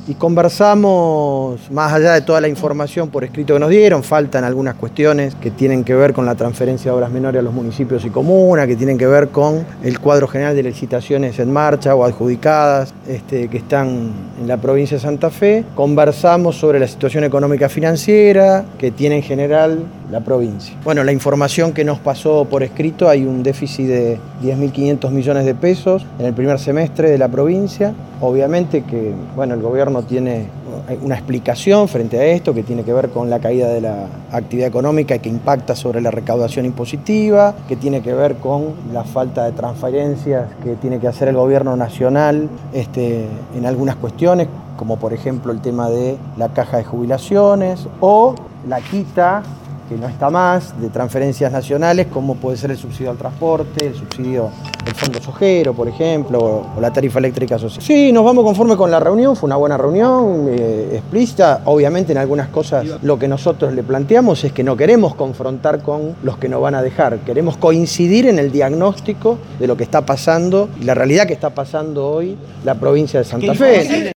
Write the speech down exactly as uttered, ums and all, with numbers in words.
y conversamos, más allá de toda la información por escrito que nos dieron, faltan algunas cuestiones que tienen que ver con la transferencia de obras menores a los municipios y comunas, que tienen que ver con el cuadro general de licitaciones en marcha o adjudicadas este, que están en la provincia de Santa Fe. Conversamos sobre la situación económica financiera que tiene en general la provincia. Bueno, la información que nos pasó por escrito, hay un déficit de diez mil quinientos millones de pesos en el primer semestre de la provincia. Obviamente que, bueno, el gobierno tiene una explicación frente a esto que tiene que ver con la caída de la actividad económica y que impacta sobre la recaudación impositiva, que tiene que ver con la falta de transferencias que tiene que hacer el gobierno nacional este, en algunas cuestiones, como por ejemplo el tema de la caja de jubilaciones o la quita, que no está más, de transferencias nacionales, como puede ser el subsidio al transporte, el subsidio del Fondo Sojero, por ejemplo, o la tarifa eléctrica social. Sí, nos vamos conforme con la reunión, fue una buena reunión, eh, explícita. Obviamente en algunas cosas lo que nosotros le planteamos es que no queremos confrontar con los que nos van a dejar, queremos coincidir en el diagnóstico de lo que está pasando y la realidad que está pasando hoy la provincia de Santa Fe.